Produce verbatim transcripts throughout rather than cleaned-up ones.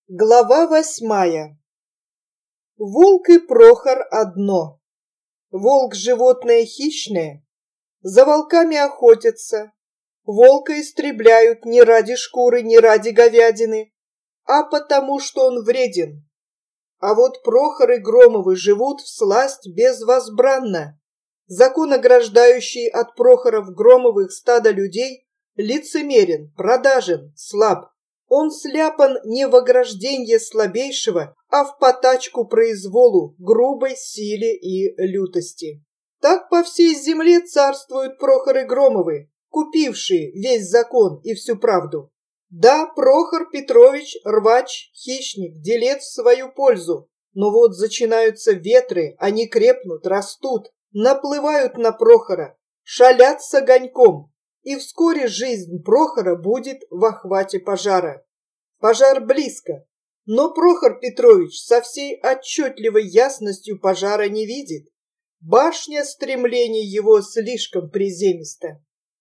Глава восьмая. Волк и Прохор одно. Волк — животное хищное, за волками охотятся. Волка истребляют не ради шкуры, не ради говядины, а потому, что он вреден. А вот Прохор и Громовы живут всласть безвозбранно. Закон, ограждающий от Прохоров Громовых стадо людей, лицемерен, продажен, слаб. Он сляпан не в огражденье слабейшего, а в потачку произволу, грубой силе и лютости. Так по всей земле царствуют Прохоры Громовы, купившие весь закон и всю правду. Да, Прохор Петрович рвач, хищник, делец в свою пользу, но вот начинаются ветры, они крепнут, растут, наплывают на Прохора, шалят с огоньком. И вскоре жизнь Прохора будет в охвате пожара. Пожар близко, но Прохор Петрович со всей отчетливой ясностью пожара не видит. Башня стремлений его слишком приземиста.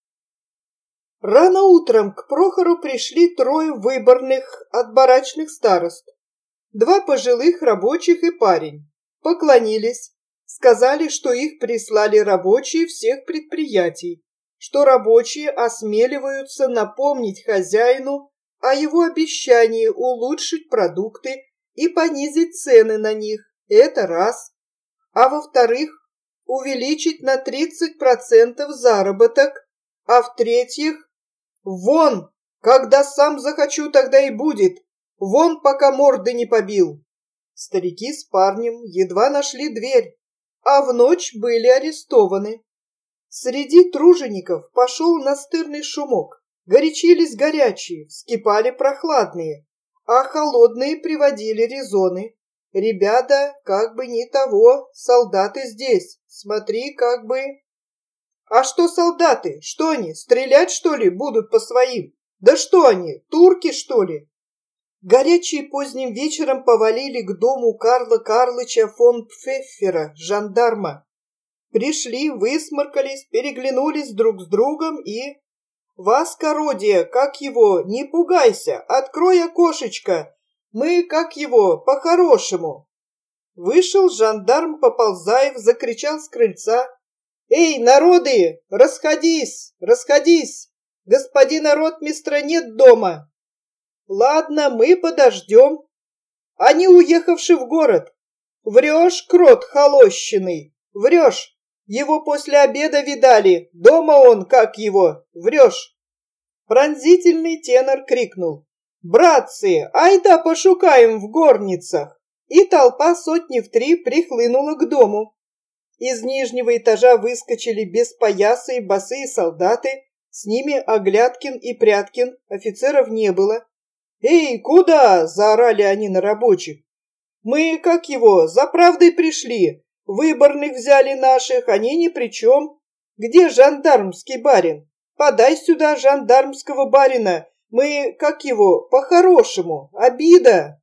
Рано утром к Прохору пришли трое выборных от барачных старост. Два пожилых рабочих и парень. Поклонились, сказали, что их прислали рабочие всех предприятий, что рабочие осмеливаются напомнить хозяину о его обещании улучшить продукты и понизить цены на них. Это раз. А во-вторых, увеличить на тридцать процентов заработок, а в-третьих, вон, когда сам захочу, тогда и будет, вон, пока морды не побил. Старики с парнем едва нашли дверь, а в ночь были арестованы. Среди тружеников пошел настырный шумок. Горячились горячие, вскипали прохладные, а холодные приводили резоны. Ребята, как бы не того, солдаты здесь, смотри, как бы... А что солдаты? Что они, стрелять, что ли, будут по своим? Да что они, турки, что ли? Горячие поздним вечером повалили к дому Карла Карлыча фон Пфеффера, жандарма. Пришли, высморкались, переглянулись друг с другом и... «Вас, кородие, как его, не пугайся, открой окошечко, мы, как его, по-хорошему». Вышел жандарм Поползаев, закричал с крыльца: «Эй, народы, расходись, расходись, господина ротмистра нет дома». «Ладно, мы подождем». «Они уехавши в город». «Врешь, крот холощиный, врешь. Его после обеда видали, дома он, как его, врешь». Пронзительный тенор крикнул: «Братцы, айда пошукаем в горницах!» И толпа сотни в три прихлынула к дому. Из нижнего этажа выскочили без пояса и босые солдаты, с ними Оглядкин и Пряткин, офицеров не было. «Эй, куда?» – заорали они на рабочих. «Мы, как его, за правдой пришли. Выборных взяли наших, они ни при чем. Где жандармский барин? Подай сюда жандармского барина. Мы, как его, по-хорошему. Обида».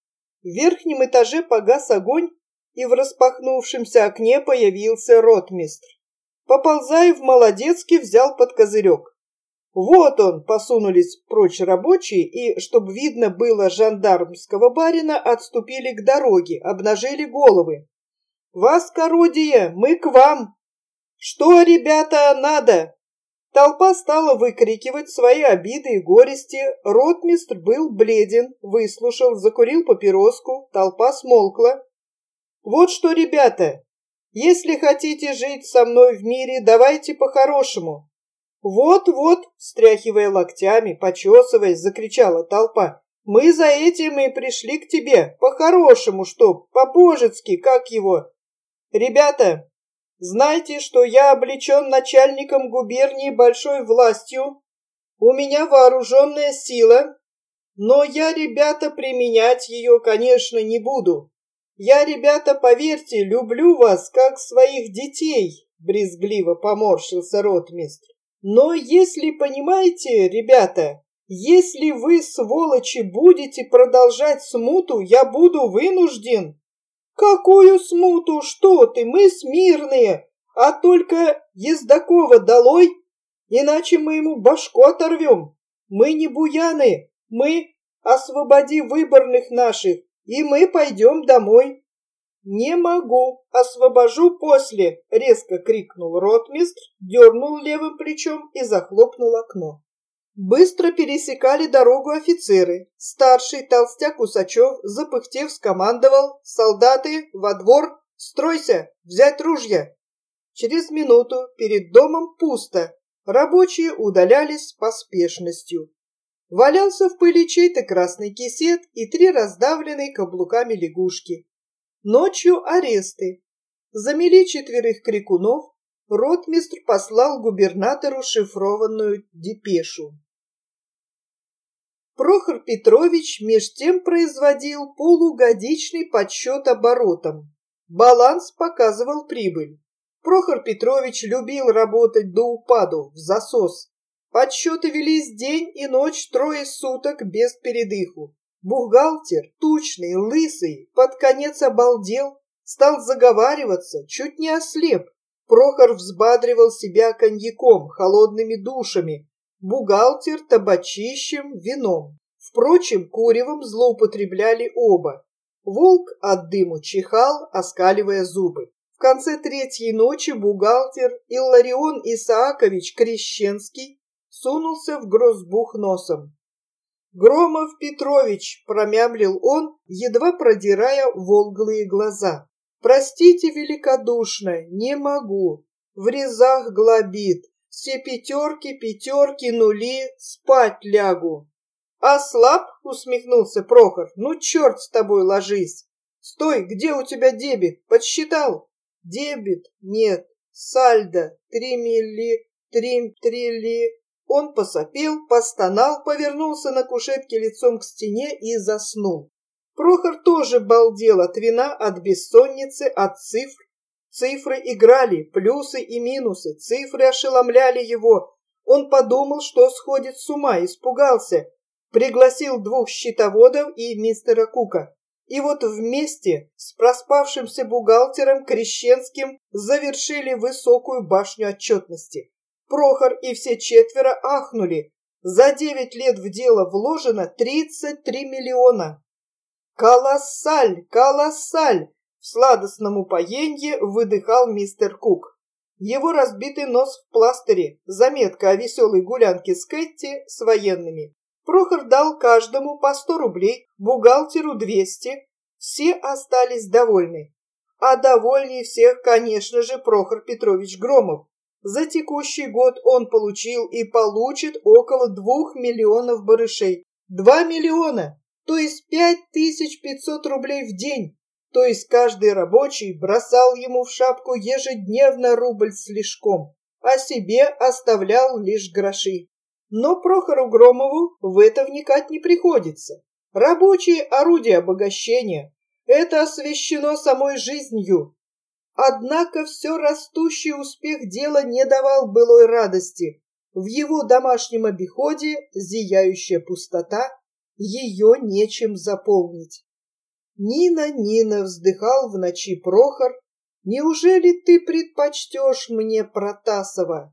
В верхнем этаже погас огонь, и в распахнувшемся окне появился ротмистр. Поползаев молодецки взял под козырек. Вот он, посунулись прочь рабочие, и, чтоб видно было жандармского барина, отступили к дороге, обнажили головы. «Вас, кородие, мы к вам!» «Что, ребята, надо?» Толпа стала выкрикивать свои обиды и горести. Ротмистр был бледен, выслушал, закурил папироску, толпа смолкла. «Вот что, ребята, если хотите жить со мной в мире, давайте по-хорошему». «Вот-вот», стряхивая локтями, почесываясь, закричала толпа, «мы за этим и пришли к тебе, по-хорошему, чтоб, по-божецки, как его». «Ребята, знайте, что я облечен начальником губернии большой властью, у меня вооруженная сила, но я, ребята, применять ее, конечно, не буду. Я, ребята, поверьте, люблю вас, как своих детей», брезгливо поморщился ротмистр. «Но если, понимаете, ребята, если вы, сволочи, будете продолжать смуту, я буду вынужден». «Какую смуту? Что ты? Мы смирные, а только Ездакова долой, иначе мы ему башку оторвем. Мы не буяны, мы освободи выборных наших, и мы пойдем домой. Не могу, освобожу после, резко крикнул ротмистр, дернул левым плечом и захлопнул окно. Быстро пересекали дорогу офицеры. Старший толстяк Усачев, запыхтев, скомандовал: солдаты, во двор, стройся, взять ружья. Через минуту перед домом пусто, рабочие удалялись с поспешностью. Валялся в пыли чей-то красный кисет и три раздавленные каблуками лягушки. Ночью аресты. Замели четверых крикунов, ротмистр послал губернатору шифрованную депешу. Прохор Петрович меж тем производил полугодичный подсчет оборотам. Баланс показывал прибыль. Прохор Петрович любил работать до упаду, в засос. Подсчеты велись день и ночь трое суток без передыху. Бухгалтер, тучный, лысый, под конец обалдел, стал заговариваться, чуть не ослеп. Прохор взбадривал себя коньяком, холодными душами, бухгалтер табачищем, вином. Впрочем, куревом злоупотребляли оба. Волк от дыму чихал, оскаливая зубы. В конце третьей ночи бухгалтер Илларион Исаакович Крещенский сунулся в грозбух носом. «Громов Петрович», — промямлил он, едва продирая волглые глаза. «Простите великодушно, не могу. В резах глобит. Все пятерки, пятерки, нули, спать лягу». «Ослаб?» — усмехнулся Прохор. «Ну, черт с тобой, ложись. Стой, где у тебя дебет? Подсчитал?» «Дебет? Нет. Сальдо. Три милли, три трилли». Он посопел, постонал, повернулся на кушетке лицом к стене и заснул. Прохор тоже балдел от вина, от бессонницы, от цифр. Цифры играли, плюсы и минусы, цифры ошеломляли его. Он подумал, что сходит с ума, испугался. Пригласил двух счетоводов и мистера Кука. И вот вместе с проспавшимся бухгалтером Крещенским завершили высокую башню отчетности. Прохор и все четверо ахнули. За девять лет в дело вложено тридцать три миллиона. «Колоссаль! Колоссаль!» В сладостном упоенье выдыхал мистер Кук. Его разбитый нос в пластыре, заметка о веселой гулянке с Кэтти с военными. Прохор дал каждому по сто рублей, бухгалтеру двести. Все остались довольны. А довольнее всех, конечно же, Прохор Петрович Громов. За текущий год он получил и получит около двух миллионов барышей. Два миллиона, то есть пять тысяч пятьсот рублей в день. То есть каждый рабочий бросал ему в шапку ежедневно рубль с лишком, а себе оставлял лишь гроши. Но Прохору Громову в это вникать не приходится. Рабочие орудия обогащения. Это освящено самой жизнью. Однако все растущий успех дела не давал былой радости. В его домашнем обиходе зияющая пустота, ее нечем заполнить. «Нина, Нина», — вздыхал в ночи Прохор, — «неужели ты предпочтешь мне Протасова?»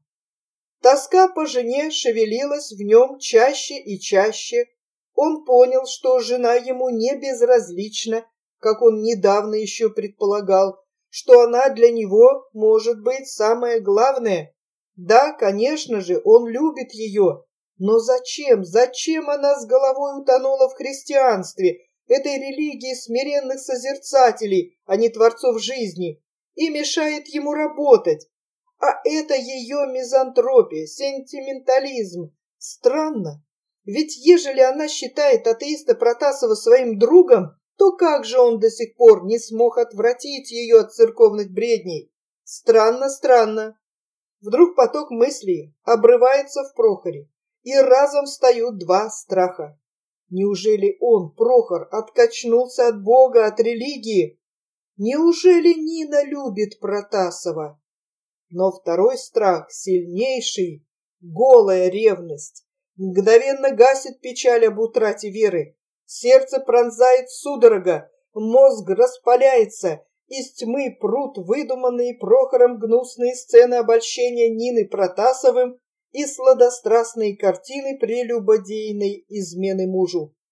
Тоска по жене шевелилась в нем чаще и чаще. Он понял, что жена ему не безразлична, как он недавно еще предполагал, что она для него может быть самое главное. Да, конечно же, он любит ее, но зачем, зачем она с головой утонула в христианстве, этой религии смиренных созерцателей, а не творцов жизни, и мешает ему работать? А это ее мизантропия, сентиментализм. Странно, ведь ежели она считает атеиста Протасова своим другом, то как же он до сих пор не смог отвратить ее от церковных бредней? Странно, странно. Вдруг поток мыслей обрывается в Прохоре, и разом встают два страха. Неужели он, Прохор, откачнулся от Бога, от религии? Неужели Нина любит Протасова? Но второй страх, сильнейший, голая ревность, мгновенно гасит печаль об утрате веры. Сердце пронзает судорога, мозг распаляется, из тьмы прут выдуманные Прохором гнусные сцены обольщения Нины Протасовым и сладострастные картины прелюбодейной измены мужу.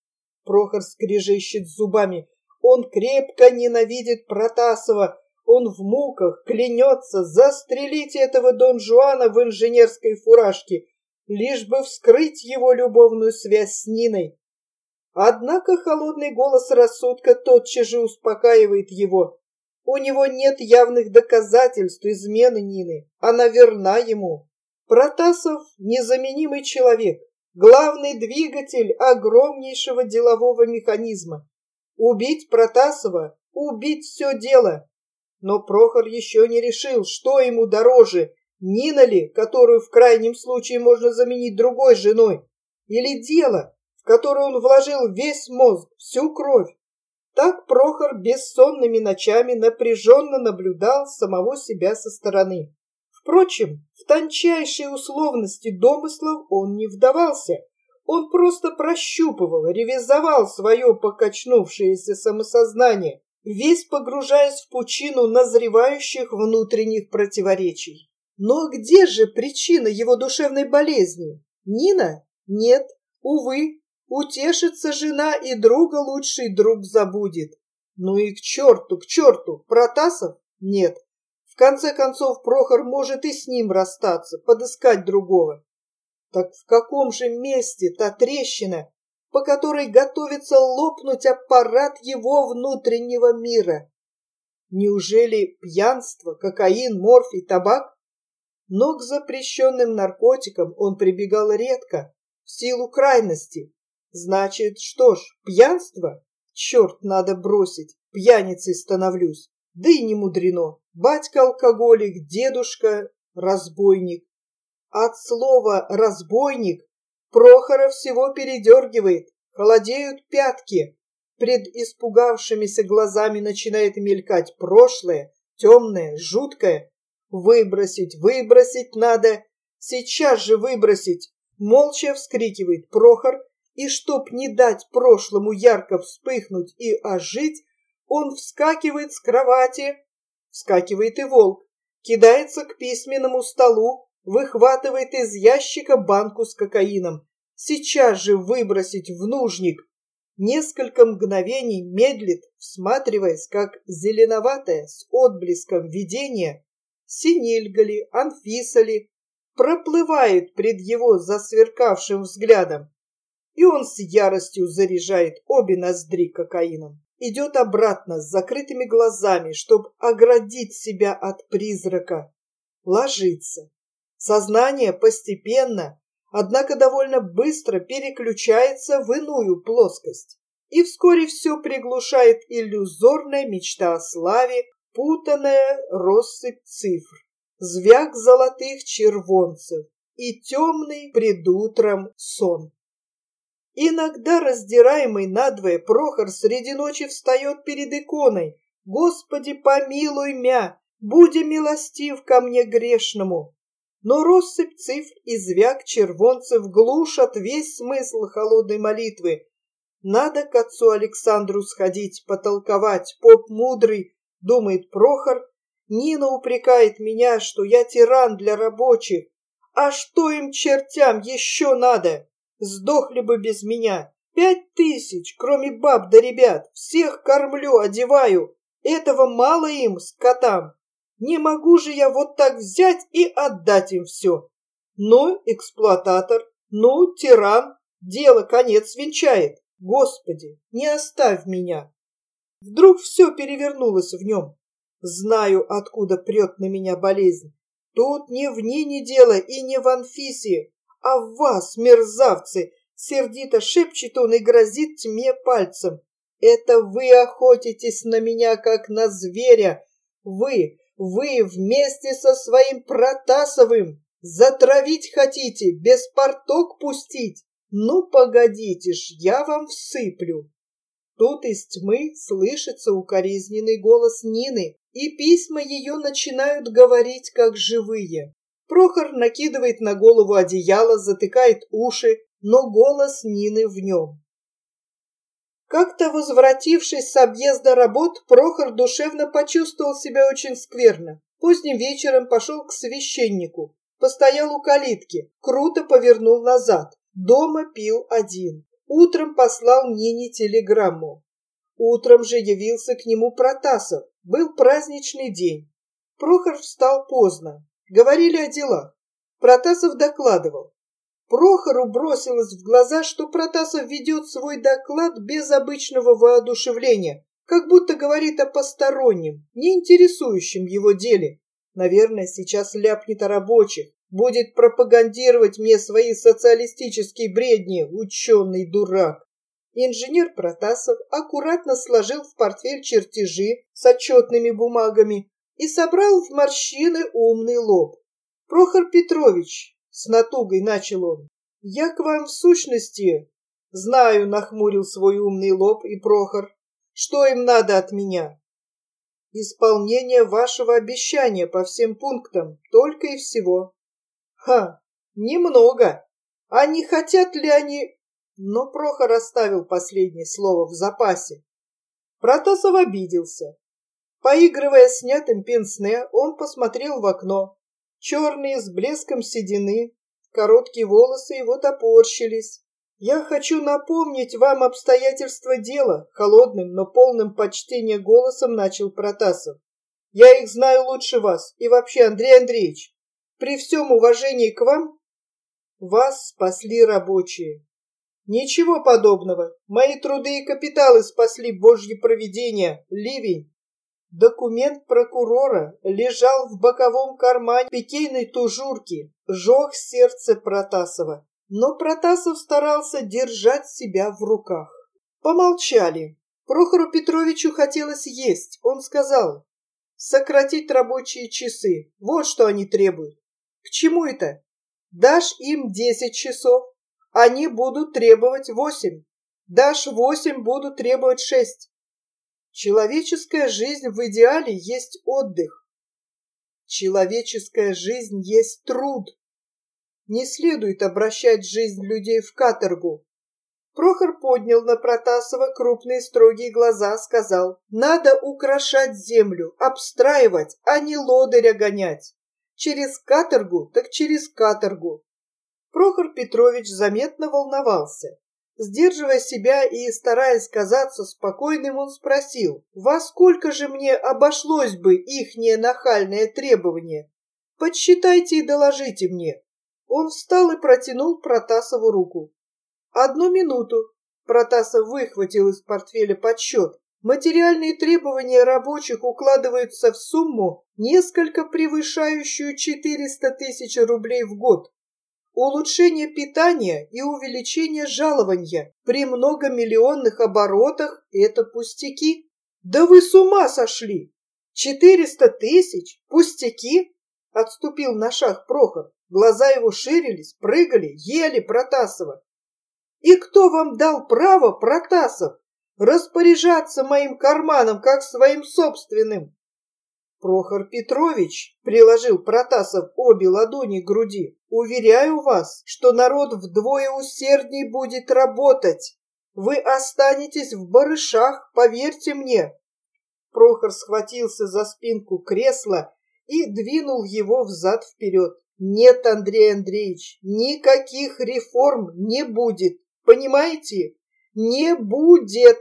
Прохор скрежещет зубами. Он крепко ненавидит Протасова. Он в муках клянется застрелить этого Дон Жуана в инженерской фуражке, лишь бы вскрыть его любовную связь с Ниной. Однако холодный голос рассудка тотчас же успокаивает его. У него нет явных доказательств измены Нины. Она верна ему. Протасов – незаменимый человек, главный двигатель огромнейшего делового механизма. Убить Протасова – убить все дело. Но Прохор еще не решил, что ему дороже – Нина ли, которую в крайнем случае можно заменить другой женой, или дело, в которое он вложил весь мозг, всю кровь. Так Прохор бессонными ночами напряженно наблюдал самого себя со стороны. Впрочем, в тончайшие условности домыслов он не вдавался. Он просто прощупывал, ревизовал свое покачнувшееся самосознание, весь погружаясь в пучину назревающих внутренних противоречий. Но где же причина его душевной болезни? Нина? Нет, увы, утешится жена и друга лучший друг забудет. Ну и к черту, к черту, Протасов? Нет. В конце концов, Прохор может и с ним расстаться, подыскать другого. Так в каком же месте та трещина, по которой готовится лопнуть аппарат его внутреннего мира? Неужели пьянство, кокаин, морфий, табак? Но к запрещенным наркотикам он прибегал редко, в силу крайности. Значит, что ж, пьянство? Черт, надо бросить, пьяницей становлюсь. Да и не мудрено. Батька алкоголик, дедушка разбойник. От слова «разбойник» Прохора всего передергивает, холодеют пятки. Пред испугавшимися глазами начинает мелькать прошлое, темное, жуткое. Выбросить, выбросить надо, сейчас же выбросить, молча вскрикивает Прохор, и чтоб не дать прошлому ярко вспыхнуть и ожить, он вскакивает с кровати, вскакивает и волк, кидается к письменному столу, выхватывает из ящика банку с кокаином, сейчас же выбросить в нужник. Несколько мгновений медлит, всматриваясь, как зеленоватое с отблеском видение, Синильга ли, Анфиса ли, проплывает пред его засверкавшим взглядом, и он с яростью заряжает обе ноздри кокаином. Идет обратно с закрытыми глазами, чтобы оградить себя от призрака. Ложится. Сознание постепенно, однако довольно быстро переключается в иную плоскость. И вскоре все приглушает иллюзорная мечта о славе, путанная россыпь цифр, звяк золотых червонцев и темный пред утром сон. Иногда, раздираемый надвое, Прохор среди ночи встает перед иконой. «Господи, помилуй мя, буди милостив ко мне грешному». Но россыпь цифр и звяк червонцев глушат весь смысл холодной молитвы. Надо к отцу Александру сходить, потолковать, поп мудрый, думает Прохор. Нина упрекает меня, что я тиран для рабочих. А что им, чертям, еще надо? Сдохли бы без меня. Пять тысяч, кроме баб да ребят. Всех кормлю, одеваю. Этого мало им, скотам. Не могу же я вот так взять и отдать им все. Ну, эксплуататор, ну, тиран, дело конец венчает. Господи, не оставь меня. Вдруг все перевернулось в нем. Знаю, откуда прет на меня болезнь. Тут не в Нине дело и не в Анфисе, а в вас, мерзавцы. Сердито шепчет он и грозит тьме пальцем. Это вы охотитесь на меня, как на зверя. Вы, вы вместе со своим Протасовым. Затравить хотите, без порток пустить? Ну, погодите ж, я вам всыплю. Тут из тьмы слышится укоризненный голос Нины, и письма ее начинают говорить, как живые. Прохор накидывает на голову одеяло, затыкает уши, но голос Нины в нем. Как-то возвратившись с объезда работ, Прохор душевно почувствовал себя очень скверно. Поздним вечером пошел к священнику, постоял у калитки, круто повернул назад. Дома пил один. Утром послал Нине телеграмму. Утром же явился к нему Протасов. Был праздничный день. Прохор встал поздно. Говорили о делах. Протасов докладывал. Прохору бросилось в глаза, что Протасов ведет свой доклад без обычного воодушевления, как будто говорит о постороннем, не интересующем его деле. Наверное, сейчас ляпнет о рабочих, будет пропагандировать мне свои социалистические бредни, ученый дурак. Инженер Протасов аккуратно сложил в портфель чертежи с отчетными бумагами и собрал в морщины умный лоб. «Прохор Петрович», — с натугой начал он, — «я к вам в сущности...» «Знаю», — нахмурил свой умный лоб и Прохор, — «что им надо от меня?» «Исполнение вашего обещания по всем пунктам, только и всего». «Ха, немного. А не хотят ли они...» Но Прохор оставил последнее слово в запасе. Протасов обиделся. Поигрывая снятым пенсне, он посмотрел в окно. Черные с блеском седины, короткие волосы его топорщились. «Я хочу напомнить вам обстоятельства дела», — холодным, но полным почтения голосом начал Протасов. «Я их знаю лучше вас. И вообще, Андрей Андреевич, при всем уважении к вам, вас спасли рабочие». «Ничего подобного. Мои труды и капиталы спасли Божье провидение, ливень». Документ прокурора лежал в боковом кармане пикейной тужурки, жег сердце Протасова. Но Протасов старался держать себя в руках. Помолчали. Прохору Петровичу хотелось есть. Он сказал: «Сократить рабочие часы. Вот что они требуют». «К чему это? Дашь им десять часов, они будут требовать восемь. Дашь восемь, будут требовать шесть». Человеческая жизнь в идеале есть отдых. Человеческая жизнь есть труд. Не следует обращать жизнь людей в каторгу. Прохор поднял на Протасова крупные строгие глаза, сказал: «Надо украшать землю, обстраивать, а не лодыря гонять. Через каторгу, так через каторгу». Прохор Петрович заметно волновался. Сдерживая себя и стараясь казаться спокойным, он спросил: «Во сколько же мне обошлось бы ихнее нахальное требование? Подсчитайте и доложите мне». Он встал и протянул Протасову руку. «Одну минуту». Протасов выхватил из портфеля подсчет. Материальные требования рабочих укладываются в сумму, несколько превышающую четыреста тысяч рублей в год. Улучшение питания и увеличение жалования при многомиллионных оборотах – это пустяки. Да вы с ума сошли! Четыреста тысяч? Пустяки? Отступил на шаг Прохор. Глаза его ширились, прыгали, ели Протасова. И кто вам дал право, Протасов, распоряжаться моим карманом, как своим собственным? Прохор Петрович, приложил Протасов обе ладони к груди, уверяю вас, что народ вдвое усердней будет работать. Вы останетесь в барышах, поверьте мне. Прохор схватился за спинку кресла и двинул его взад-вперед. Нет, Андрей Андреевич, никаких реформ не будет, понимаете? Не будет.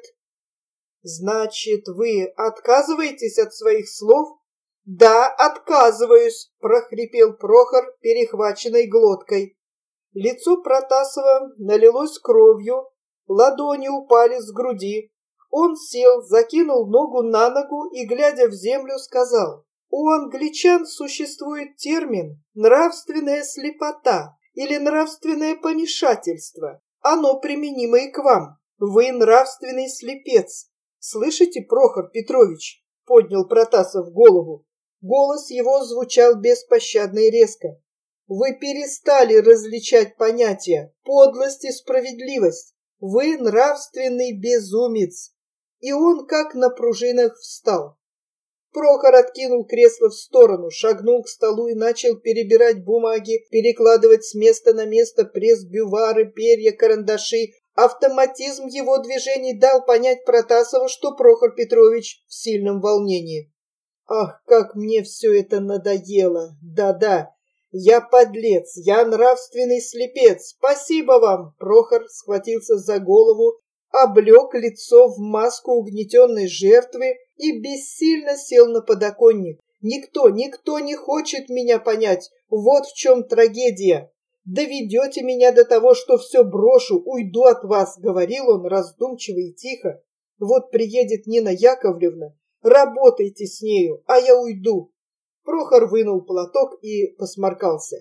Значит, вы отказываетесь от своих слов? «Да, отказываюсь», — прохрипел Прохор, перехваченной глоткой. Лицо Протасова налилось кровью, ладони упали с груди. Он сел, закинул ногу на ногу и, глядя в землю, сказал: «У англичан существует термин «нравственная слепота» или «нравственное помешательство». Оно применимо и к вам. Вы нравственный слепец. Слышите, Прохор Петрович?» — поднял Протасов голову. Голос его звучал беспощадно и резко. «Вы перестали различать понятия подлость и справедливость. Вы нравственный безумец». И он, как на пружинах, встал. Прохор откинул кресло в сторону, шагнул к столу и начал перебирать бумаги, перекладывать с места на место пресс-бювары, перья, карандаши. Автоматизм его движений дал понять Протасову, что Прохор Петрович в сильном волнении. «Ах, как мне все это надоело! Да-да, Я подлец, я нравственный слепец. Спасибо вам!» Прохор схватился за голову, облег лицо в маску угнетенной жертвы и бессильно сел на подоконник. «Никто, никто не хочет меня понять. Вот в чем трагедия. Доведете меня до того, что все брошу, уйду от вас», — говорил он раздумчиво и тихо. «Вот приедет Нина Яковлевна, работайте с нею, а я уйду». Прохор вынул платок и посморкался.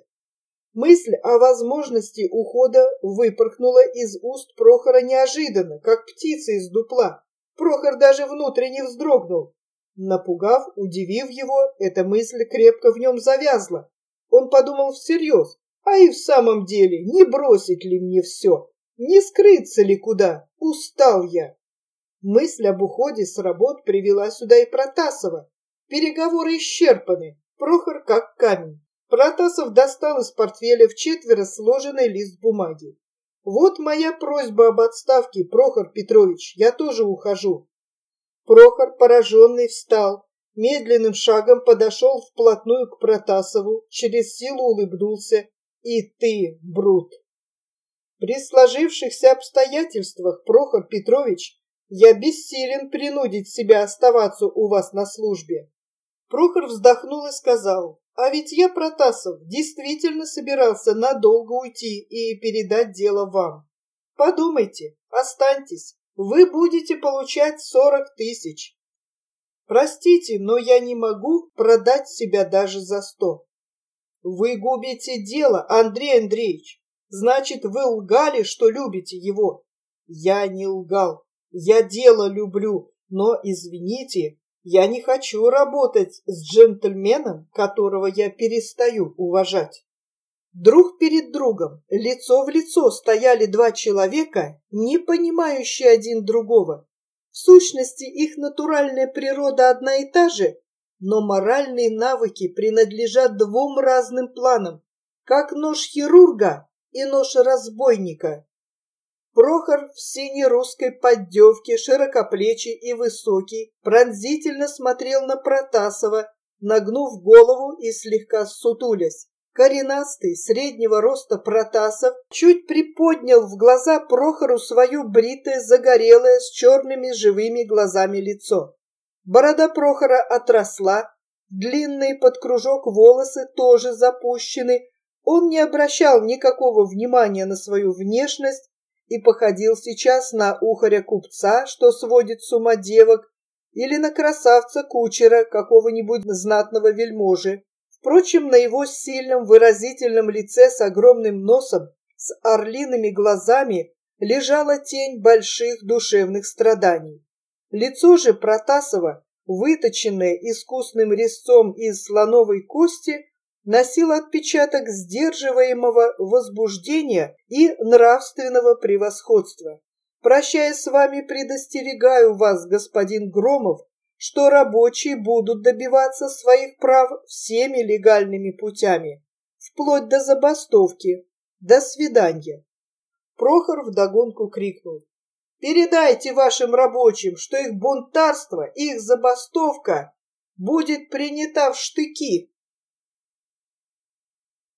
Мысль о возможности ухода выпорхнула из уст Прохора неожиданно, как птица из дупла. Прохор даже внутренне вздрогнул. Напугав, удивив его, эта мысль крепко в нем завязла. Он подумал всерьез, а и в самом деле, не бросить ли мне все, не скрыться ли куда, устал я. Мысль об уходе с работ привела сюда и Протасова. Переговоры исчерпаны, Прохор как камень. Протасов достал из портфеля вчетверо сложенный лист бумаги. «Вот моя просьба об отставке, Прохор Петрович, я тоже ухожу». Прохор, пораженный, встал, медленным шагом подошел вплотную к Протасову, через силу улыбнулся. «И ты, Брут!» «При сложившихся обстоятельствах, Прохор Петрович, я бессилен принудить себя оставаться у вас на службе». Прохор вздохнул и сказал: «А ведь я, Протасов, действительно собирался надолго уйти и передать дело вам. Подумайте, останьтесь, вы будете получать сорок тысяч. Простите, но я не могу продать себя даже за сто». «Вы губите дело, Андрей Андреевич. Значит, вы лгали, что любите его». «Я не лгал. Я дело люблю, но, извините, я не хочу работать с джентльменом, которого я перестаю уважать». Друг перед другом, лицо в лицо стояли два человека, не понимающие один другого. В сущности, их натуральная природа одна и та же, но моральные навыки принадлежат двум разным планам, как нож хирурга и нож разбойника. Прохор в синей русской поддевке, широкоплечий и высокий, пронзительно смотрел на Протасова, нагнув голову и слегка сутулясь. Коренастый, среднего роста Протасов чуть приподнял в глаза Прохору свое бритое, загорелое, с черными живыми глазами лицо. Борода Прохора отросла, длинные под кружок волосы тоже запущены. Он не обращал никакого внимания на свою внешность и походил сейчас на ухаря-купца, что сводит с ума девок, или на красавца-кучера какого-нибудь знатного вельможи. Впрочем, на его сильном выразительном лице с огромным носом, с орлиными глазами лежала тень больших душевных страданий. Лицо же Протасова, выточенное искусным резцом из слоновой кости, носило отпечаток сдерживаемого возбуждения и нравственного превосходства. «Прощаясь с вами, предостерегаю вас, господин Громов, что рабочие будут добиваться своих прав всеми легальными путями, вплоть до забастовки. До свидания». Прохор вдогонку крикнул: «Передайте вашим рабочим, что их бунтарство, их забастовка будет принята в штыки».